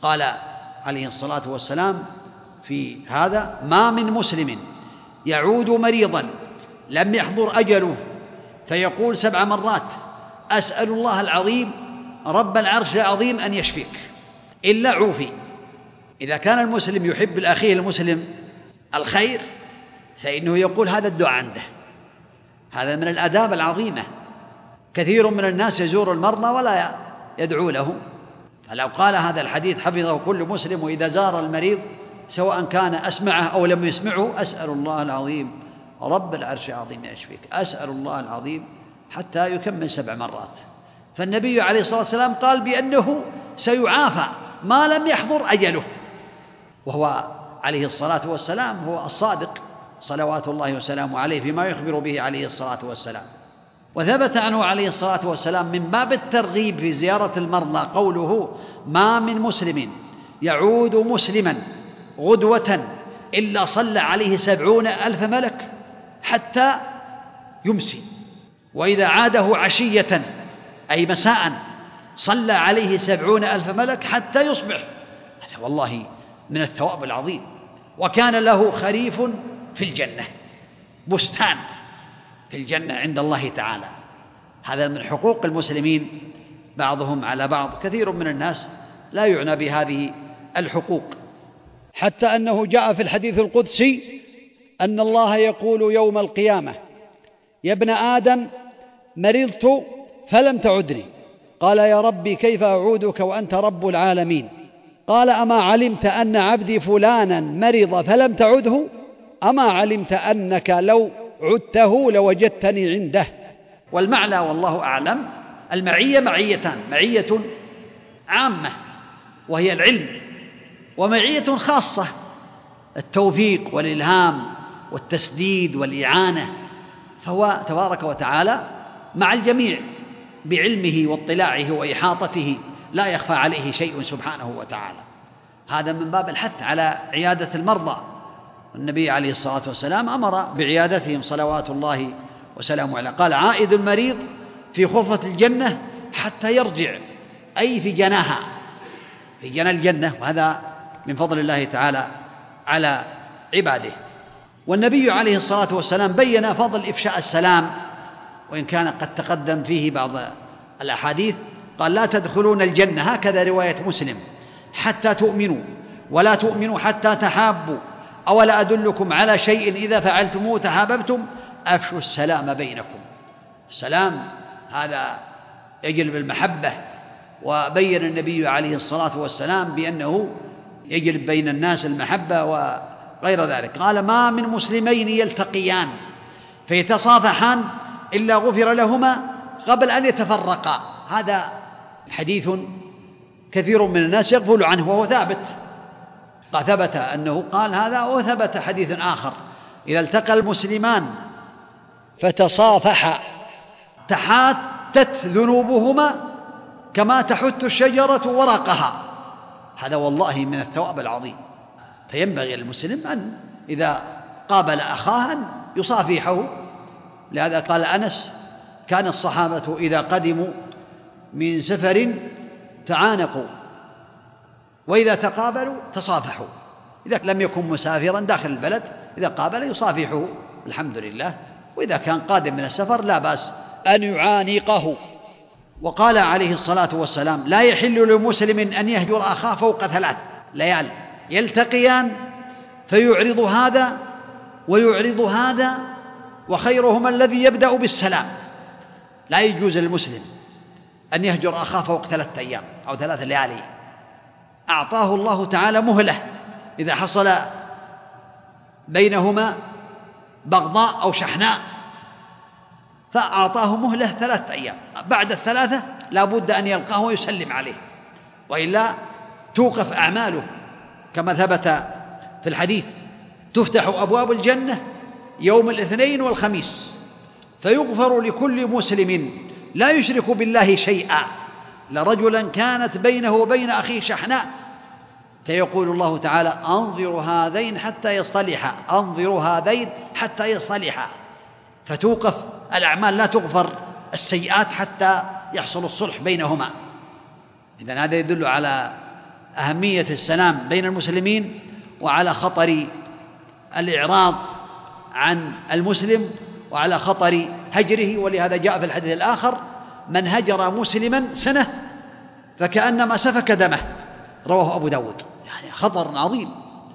[SPEAKER 1] قال عليه الصلاة والسلام في هذا: ما من مسلم يعود مريضا لم يحضر أجله فيقول 7 مرات: أسأل الله العظيم رب العرش العظيم أن يشفيك، إلا عوفي. إذا كان المسلم يحب لأخيه المسلم الخير فإنه يقول هذا الدعاء عنده. هذا من الآداب العظيمة. كثير من الناس يزور المرضى ولا يدعو لهم، فلو قال هذا الحديث حفظه كل مسلم: وإذا زار المريض سواء كان أسمعه أو لم يسمعه: أسأل الله العظيم رب العرش العظيم يشفيك، أسأل الله العظيم، حتى يكمل 7 مرات. فالنبي عليه الصلاة والسلام قال بأنه سيعافى ما لم يحضر أجله، وهو عليه الصلاة والسلام هو الصادق صلوات الله وسلامه عليه فيما يخبر به عليه الصلاة والسلام. وثبت عنه عليه الصلاة والسلام من باب الترغيب في زيارة المرضى قوله: ما من مسلم يعود مسلما غدوة إلا صلى عليه 70,000 ملك حتى يمسي، وإذا عاده عشية أي مساء صلى عليه 70,000 ملك حتى يصبح. هذا والله من الثواب العظيم. وكان له خريف في الجنة، بستان في الجنة عند الله تعالى. هذا من حقوق المسلمين بعضهم على بعض. كثير من الناس لا يعنى بهذه الحقوق، حتى أنه جاء في الحديث القدسي أن الله يقول يوم القيامة: يا ابن آدم مرضت فلم تعدني. قال: يا ربي كيف أعودك وأنت رب العالمين؟ قال: أما علمت أن عبدي فلانا مرض فلم تعده؟ أما علمت أنك لو عدته لوجدتني عنده؟ والمعنى والله أعلم المعية معيتان: معية عامة وهي العلم، ومعية خاصة التوفيق والإلهام والتسديد والإعانة. فهو تبارك وتعالى مع الجميع بعلمه واطلاعه وإحاطته، لا يخفى عليه شيء سبحانه وتعالى. هذا من باب الحث على عيادة المرضى. النبي عليه الصلاة والسلام أمر بعيادتهم صلوات الله وسلامه عليه. قال: عائد المريض في خرفة الجنة حتى يرجع، أي في جناها، في جنى الجنة، وهذا من فضل الله تعالى على عباده. والنبي عليه الصلاة والسلام بين فضل إفشاء السلام، وإن كان قد تقدم فيه بعض الأحاديث. قال: لا تدخلون الجنة، هكذا رواية مسلم، حتى تؤمنوا، ولا تؤمنوا حتى تحابوا، أولا أدلكم على شيء إذا فعلتموه تحاببتم؟ أفشوا السلام بينكم. السلام هذا يجلب المحبة، وبين النبي عليه الصلاة والسلام بأنه يجلب بين الناس المحبة وغير ذلك. قال: ما من مسلمين يلتقيان فيتصافحان إلا غفر لهما قبل أن يتفرقا. هذا حديث كثير من الناس يغفل عنه، وهو ثابت. قد ثبت أنه قال هذا، وثبت حديث آخر: إذا التقى المسلمان فتصافحا تحاتت ذنوبهما كما تحت الشجرة ورقها. هذا والله من الثواب العظيم. فينبغي المسلم أن إذا قابل أخاه أن يصافحه. لهذا قال أنس: كان الصحابة إذا قدموا من سفر تعانقوا، وإذا تقابلوا تصافحوا. إذا لم يكن مسافرا داخل البلد إذا قابل يصافحه الحمد لله، وإذا كان قادم من السفر لا بأس أن يعانقه. وقال عليه الصلاة والسلام: لا يحل لمسلم أن يهجر أخاه فوق 3 ليال، يلتقيان فيعرض هذا ويعرض هذا، وخيرهما الذي يبدأ بالسلام. لا يجوز للمسلم أن يهجر أخاه فوق 3 أيام أو 3 ليالي. أعطاه الله تعالى مهلة إذا حصل بينهما بغضاء أو شحناء، فأعطاه مهلة 3 أيام. بعد 3 لا بد أن يلقاه ويسلم عليه، وإلا توقف أعماله. كما ثبت في الحديث: تفتح أبواب الجنة يوم الاثنين والخميس فيغفر لكل مسلم لا يشرك بالله شيئا، لرجلا كانت بينه وبين أخيه شحناء، فيقول الله تعالى: أنظروا هذين حتى يصطلحا، أنظروا هذين حتى يصطلحا. فتوقف الأعمال، لا تغفر السيئات حتى يحصل الصلح بينهما. إذن هذا يدل على أهمية السلام بين المسلمين وعلى خطر الإعراض عن المسلم وعلى خطر هجره. ولهذا جاء في الحديث الآخر: من هجر مسلما سنة فكأنما سفك دمه، رواه أبو داود. يعني خطر عظيم.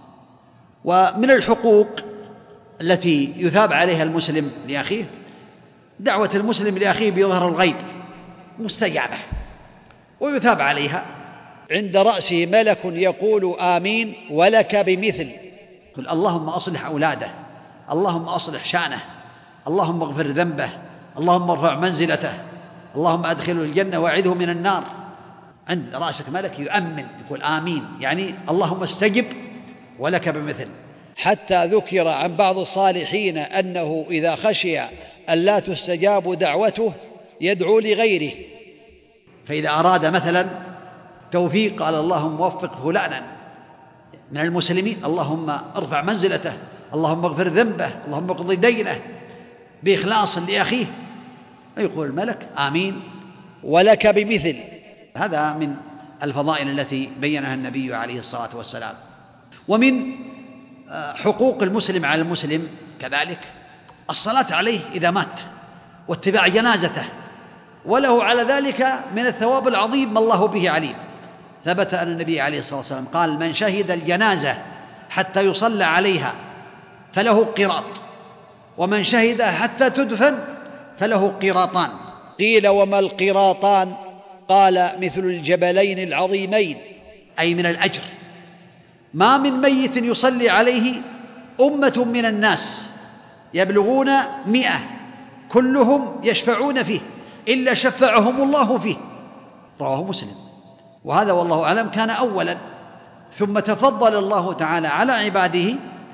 [SPEAKER 1] ومن الحقوق التي يثاب عليها المسلم لأخيه دعوة المسلم لأخيه بظهر الغيب مستجابة ويثاب عليها. عند رأسه ملك يقول آمين ولك بمثل. قل اللهم أصلح أولاده، اللهم أصلح شأنه، اللهم اغفر ذنبه، اللهم ارفع منزلته، اللهم أدخله الجنة وأعذه من النار. عند رأسك ملك يؤمن يقول آمين، يعني اللهم استجب ولك بمثل. حتى ذكر عن بعض الصالحين أنه إذا خشي أن لا تستجاب دعوته يدعو لغيره، فإذا أراد مثلا توفيق قال اللهم وفق فلانا من المسلمين، اللهم ارفع منزلته، اللهم اغفر ذنبه، اللهم اقضي دينه، بإخلاص لأخيه، يقول الملك آمين ولك بمثل. هذا من الفضائل التي بينها النبي عليه الصلاة والسلام. ومن حقوق المسلم على المسلم كذلك الصلاة عليه إذا مات واتباع جنازته، وله على ذلك من الثواب العظيم ما الله به عليم. ثبت أن النبي عليه الصلاة والسلام قال: من شهد الجنازة حتى يصلى عليها فله قيراط، ومن شهدها حتى تدفن فله قيراطان. قيل: وما القيراطان؟ قال: مثل الجبلين العظيمين، أي من الأجر. ما من ميت يصلي عليه أمة من الناس يبلغون 100 كلهم يشفعون فيه إلا شفعهم الله فيه، رواه مسلم. وهذا والله أعلم كان أولا، ثم تفضل الله تعالى على عباده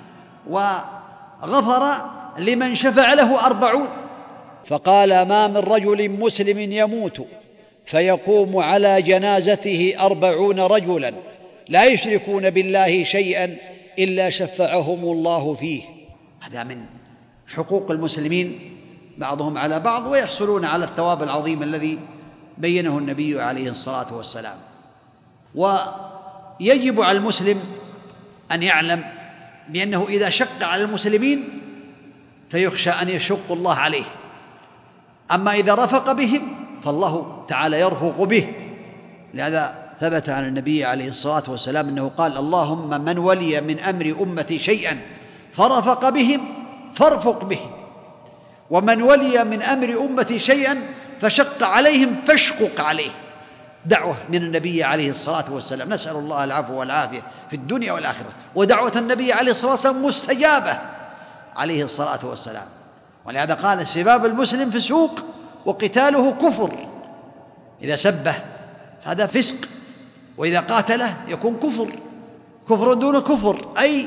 [SPEAKER 1] وغفر لمن شفع له 40. فقال: ما من رجل مسلم يموت فيقوم على جنازته 40 رجلا لا يشركون بالله شيئا إلا شفعهم الله فيه. هذا من حقوق المسلمين بعضهم على بعض، ويحصلون على الثواب العظيم الذي بينه النبي عليه الصلاة والسلام. ويجب على المسلم أن يعلم بأنه إذا شق على المسلمين فيخشى أن يشق الله عليه، أما إذا رفق بهم فالله تعالى يرفق به. لهذا ثبت عن النبي عليه الصلاة والسلام أنه قال: اللهم من ولي من أمر أمتي شيئا فرفق بهم فارفق به، ومن ولي من أمر أمتي شيئا فشق عليهم فاشقق عليه. دعوة من النبي عليه الصلاة والسلام، نسأل الله العفو والعافية في الدنيا والآخرة. ودعوة النبي عليه الصلاة والسلام مستجابة عليه الصلاة والسلام. ولهذا قال: سباب المسلم فسوق وقتاله كفر. إذا سبه هذا فسق، وإذا قاتله يكون كفر دون كفر، أي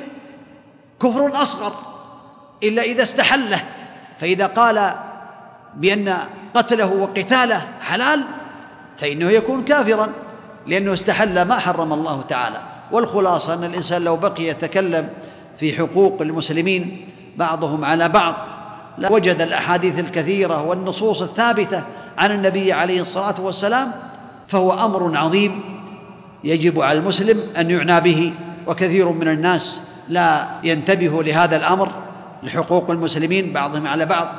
[SPEAKER 1] كفر أصغر، إلا إذا استحله. فإذا قال بأن قتله وقتاله حلال فإنه يكون كافرا، لأنه استحل ما حرم الله تعالى. والخلاصة أن الإنسان لو بقي يتكلم في حقوق المسلمين بعضهم على بعض لوجد الأحاديث الكثيرة والنصوص الثابتة عن النبي عليه الصلاة والسلام، فهو أمر عظيم يجب على المسلم أن يعنى به. وكثير من الناس لا ينتبه لهذا الأمر، لحقوق المسلمين بعضهم على بعض.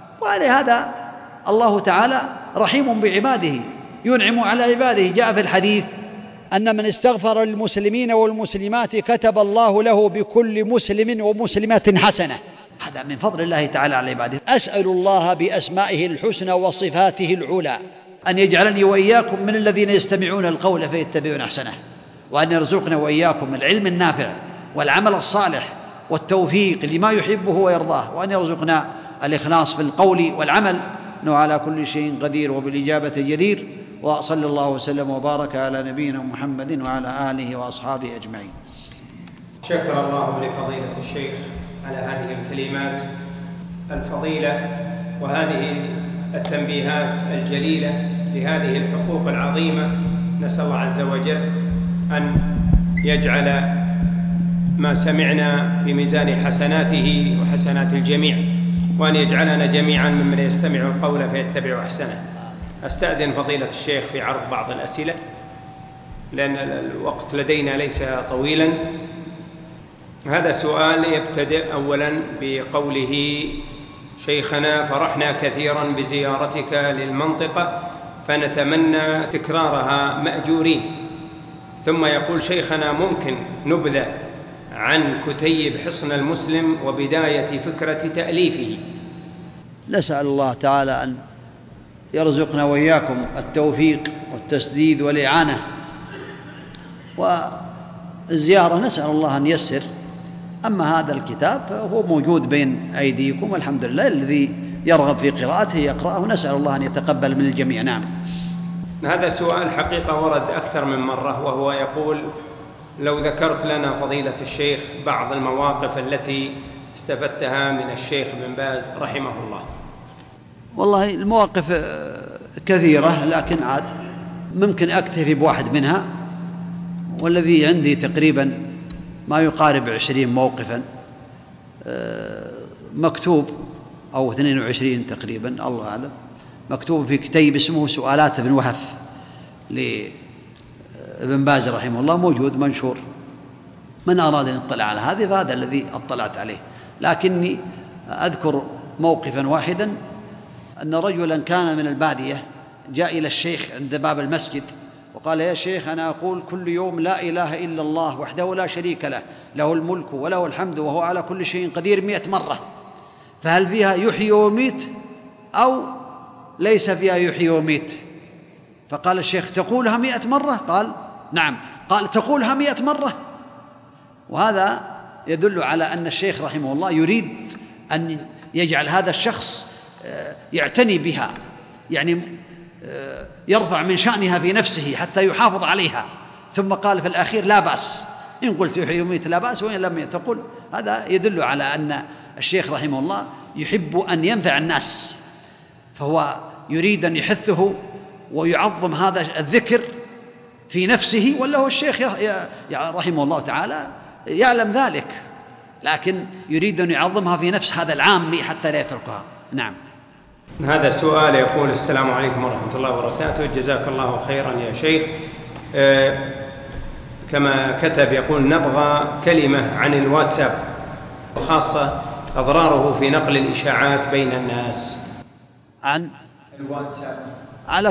[SPEAKER 1] ولهذا الله تعالى رحيم بعباده، ينعم على عباده. جاء في الحديث أن من استغفر للمسلمين والمسلمات كتب الله له بكل مسلم ومسلمة حسنة. هذا من فضل الله تعالى على عباده. أسأل الله بأسمائه الحسنى وصفاته العلى أن يجعلني وإياكم من الذين يستمعون القول فيتبعون أحسنه، وأن يرزقنا وإياكم العلم النافع والعمل الصالح والتوفيق لما يحبه ويرضاه، وأن يرزقنا الإخلاص في القول والعمل، إنه على كل شيء قدير وبالإجابة جدير. وصلى الله وسلم وبارك على نبينا محمد وعلى آله وأصحابه أجمعين.
[SPEAKER 2] شكر الله لفضيلة الشيخ على هذه الكلمات الفضيلة وهذه التنبيهات الجليلة لهذه الحقوق العظيمة. نسأل الله عز وجل أن يجعل ما سمعنا في ميزان حسناته وحسنات الجميع، وأن يجعلنا جميعا ممن يستمع القول فيتبع أحسنه. أستأذن فضيلة الشيخ في عرض بعض الأسئلة. لأن الوقت لدينا ليس طويلا. هذا سؤال يبتدئ أولا بقوله: شيخنا، فرحنا كثيرا بزيارتك للمنطقة فنتمنى تكرارها مأجورين. ثم يقول: شيخنا، ممكن نبذة عن كتيب حصن المسلم وبداية فكرة تأليفه؟
[SPEAKER 1] نسأل الله تعالى أن يرزقنا وإياكم التوفيق والتسديد والإعانة والزيارة، نسأل الله أن يسر. أما هذا الكتاب فهو موجود بين أيديكم والحمد لله، الذي يرغب في قراءته يقرأه، ونسأل الله أن يتقبل من الجميع. نعم.
[SPEAKER 2] هذا سؤال حقيقة ورد أكثر من مرة، وهو يقول: لو ذكرت لنا فضيلة الشيخ بعض المواقف التي استفدتها من الشيخ بن باز رحمه الله.
[SPEAKER 1] والله المواقف كثيرة، لكن عاد ممكن أكتفي بواحد منها، والذي عندي تقريبا ما يقارب 20 موقفا مكتوب، أو 22 تقريبا الله أعلم، مكتوب في كتيب اسمه سؤالات ابن وهف لابن باز رحمه الله، موجود منشور. من أراد أن يطلع على هذه فهذا الذي اطلعت عليه. لكني أذكر موقفا واحدا، أن رجلا كان من البادية جاء إلى الشيخ عند باب المسجد وقال: يا شيخ، أنا أقول كل يوم لا إله إلا الله وحده لا شريك له، له الملك وله الحمد وهو على كل شيء قدير 100 مرة، فهل فيها يحيي ويميت أو ليس فيها يحيي ويميت؟ فقال الشيخ: تقولها 100 مرة؟ قال: نعم. قال: تقولها 100 مرة؟ وهذا يدل على أن الشيخ رحمه الله يريد أن يجعل هذا الشخص يعتني بها، يعني يرفع من شأنها في نفسه حتى يحافظ عليها. ثم قال في الأخير: لا بأس، إن قلت يحيي ويميت لا بأس، وإن لم تقل. هذا يدل على أن الشيخ رحمه الله يحب أن ينفع الناس، فهو يريد أن يحثه ويعظم هذا الذكر في نفسه، ولا هو الشيخ رحمه الله تعالى يعلم ذلك، لكن يريد أن يعظمها في نفس هذا العامي حتى لا يتركها. نعم.
[SPEAKER 2] هذا السؤال يقول: السلام عليكم ورحمة الله وبركاته، جزاك الله خيرا يا شيخ. كما كتب يقول: نبغى كلمة عن الواتساب، وخاصة أضراره في نقل الإشاعات بين الناس.
[SPEAKER 1] عن
[SPEAKER 2] الواتساب
[SPEAKER 1] على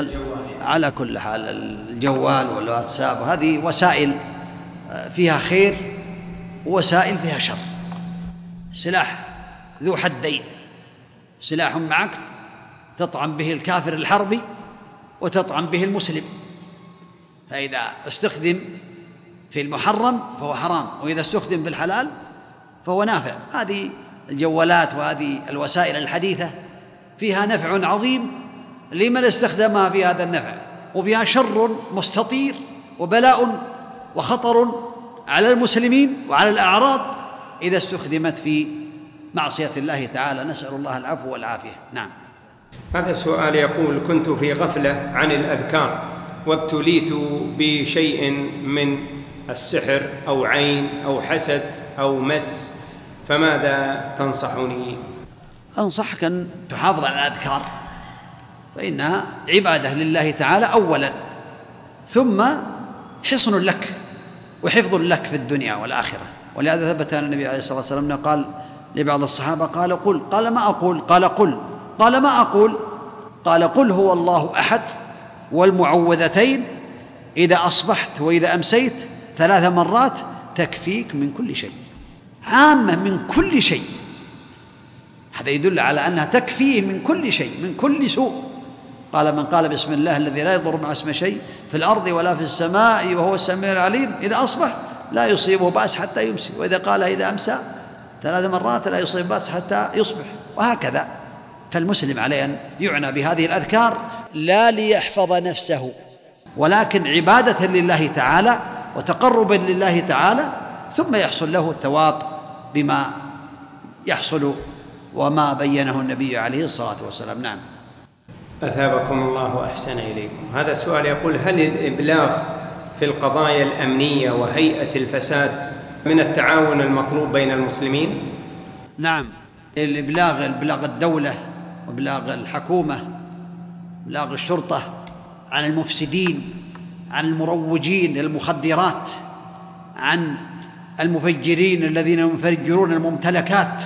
[SPEAKER 1] كل حال الجوال والواتساب هذه وسائل فيها خير ووسائل فيها شر، سلاح ذو حدين، سلاح معك تطعن به الكافر الحربي وتطعن به المسلم، فإذا استخدم في المحرم فهو حرام، وإذا استخدم في الحلال فهو نافع. هذه الجوالات وهذه الوسائل الحديثة فيها نفع عظيم لمن استخدمها في هذا النفع، وفيها شر مستطير وبلاء وخطر على المسلمين وعلى الأعراض إذا استخدمت في معصية الله تعالى، نسأل الله العفو والعافية. نعم.
[SPEAKER 2] هذا السؤال يقول: كنت في غفلة عن الأذكار وابتليت بشيء من السحر أو عين أو حسد أو مس، فماذا تنصحني؟
[SPEAKER 1] أنصحك أن تحافظ على الأذكار، فإنها عبادة لله تعالى أولا، ثم حصن لك وحفظ لك في الدنيا والآخرة. ولهذا ثبت أن النبي عليه الصلاة والسلام قال لبعض الصحابة: قال قل، قال ما أقول، قال قل، قال ما أقول، قال قل هو الله أحد والمعوذتين إذا أصبحت وإذا أمسيت 3 مرات تكفيك من كل شيء، عامة من كل شيء. هذا يدل على أنها تكفيه من كل شيء، من كل سوء. قال: من قال بسم الله الذي لا يضر مع اسمه شيء في الأرض ولا في السماء وهو السميع العليم إذا أصبح لا يصيبه بأس حتى يمسي، وإذا قال إذا أمسى 3 مرات لا يصيب بأس حتى يصبح، وهكذا. فالمسلم عليه أن يعنى بهذه الأذكار لا ليحفظ نفسه، ولكن عبادة لله تعالى وتقربا لله تعالى، ثم يحصل له الثواب بما يحصل وما بينه النبي عليه الصلاة والسلام. نعم.
[SPEAKER 2] أثابكم الله وأحسن إليكم. هذا السؤال يقول: هل الإبلاغ في القضايا الأمنية وهيئة الفساد من التعاون المطلوب بين المسلمين؟
[SPEAKER 1] نعم. إبلاغ الدولة وإبلاغ الحكومة، إبلاغ الشرطة عن المفسدين عن المروجين للمخدرات، عن المفجرين الذين يفجرون الممتلكات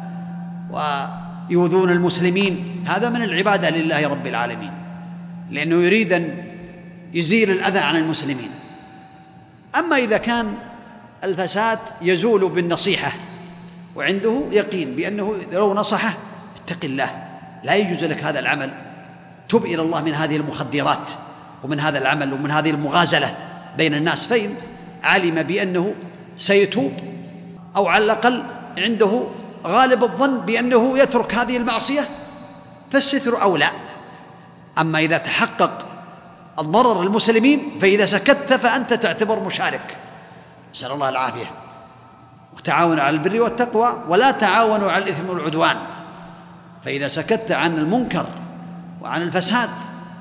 [SPEAKER 1] ويؤذون المسلمين. هذا من العبادة لله رب العالمين، لأنه يريد أن يزيل الأذى عن المسلمين. أما إذا كان الفساد يزول بالنصيحة وعنده يقين بأنه لو نصحه اتق الله لا يجوز لك هذا العمل، تب إلى الله من هذه المخدرات ومن هذا العمل ومن هذه المغازلة بين الناس، فإن علم بأنه سيتوب أو على الأقل عنده غالب الظن بأنه يترك هذه المعصية فالستر أولى. أما إذا تحقق الضرر المسلمين فإذا سكت فأنت تعتبر مشارك، نسأل الله العافية. وتعاونوا على البر والتقوى ولا تعاونوا على الإثم والعدوان، فإذا سكت عن المنكر وعن الفساد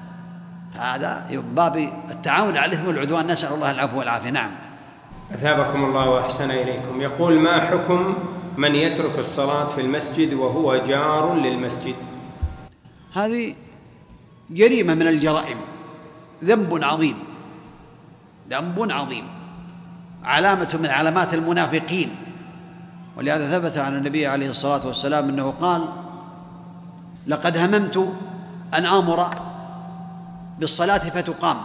[SPEAKER 1] فهذا باب التعاون على الإثم والعدوان، نسأل الله العفو والعافية. نعم.
[SPEAKER 2] أثابكم الله وأحسن إليكم. يقول: ما حكم من يترك الصلاة في المسجد وهو جار للمسجد؟
[SPEAKER 1] هذه جريمة من الجرائم، ذنب عظيم، ذنب عظيم، علامة من علامات المنافقين. ولهذا ثبت عن النبي عليه الصلاة والسلام أنه قال: لقد هممت أن آمر بالصلاة فتقام،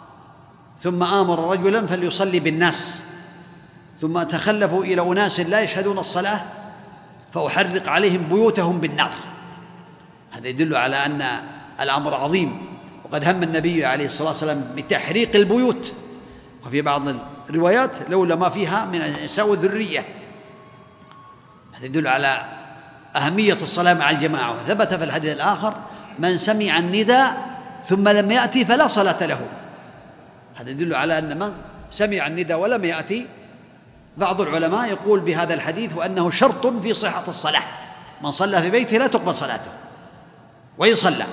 [SPEAKER 1] ثم آمر رجلا فليصلي بالناس، ثم أتخلفوا إلى أناس لا يشهدون الصلاة فأحرق عليهم بيوتهم بالنار. هذا يدل على أن الأمر عظيم، وقد هم النبي عليه الصلاة والسلام بتحريق البيوت، وفي بعض الروايات لولا ما فيها من النساء والذرية. هذا يدل على أهمية الصلاة مع الجماعة. وثبت في الحديث الآخر: من سمع النداء ثم لم يأتي فلا صلاة له. هذا يدل على أن من سمع النداء ولم يأتي، بعض العلماء يقول بهذا الحديث وأنه شرط في صحة الصلاة، من صلى في بيته لا تقبل صلاته وإن صلى.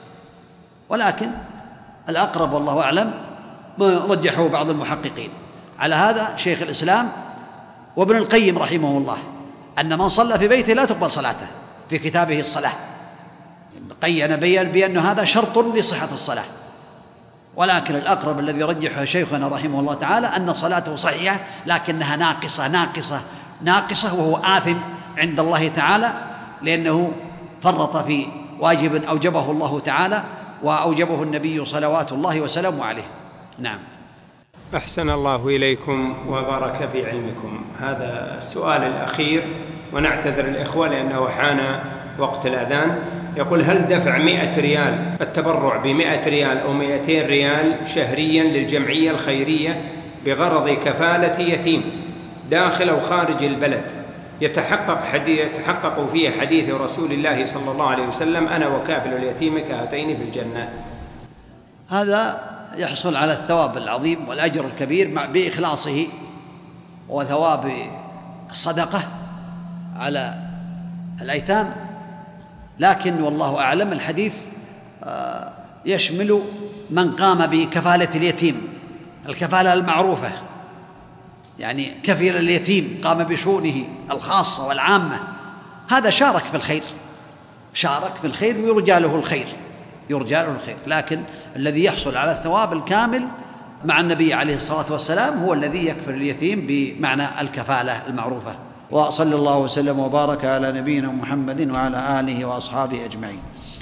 [SPEAKER 1] ولكن الأقرب والله أعلم ما رجحه بعض المحققين على هذا شيخ الإسلام وابن القيم رحمه الله، أن من صلى في بيته لا تقبل صلاته في كتابه الصلاة، بين بأن هذا شرط لصحة الصلاة. ولكن الأقرب الذي رجحه شيخنا رحمه الله تعالى أن صلاته صحيحة لكنها ناقصة وهو آثم عند الله تعالى، لأنه فرط في واجب أوجبه الله تعالى وأوجبه النبي صلوات الله وسلامه عليه. نعم.
[SPEAKER 2] أحسن الله إليكم وبارك في علمكم. هذا السؤال الأخير، ونعتذر الإخوة لأنه حان وقت الأذان. يقول: هل دفع 100 ريال التبرع ب100 ريال أو 200 ريال شهريا للجمعية الخيرية بغرض كفالة يتيم داخل أو خارج البلد يتحقق فيه حديث رسول الله صلى الله عليه وسلم: أنا وكافل اليتيم كهاتين في الجنة؟
[SPEAKER 1] هذا يحصل على الثواب العظيم والأجر الكبير بإخلاصه وثواب الصدقة على الأيتام. لكن والله أعلم الحديث يشمل من قام بكفالة اليتيم، الكفالة المعروفة، يعني كفل اليتيم قام بشؤونه الخاصة والعامة، هذا شارك في الخير ويرجى له الخير، لكن الذي يحصل على الثواب الكامل مع النبي عليه الصلاة والسلام هو الذي يكفل اليتيم بمعنى الكفالة المعروفة. وصلى الله وسلم وبارك على نبينا محمد وعلى آله وأصحابه أجمعين.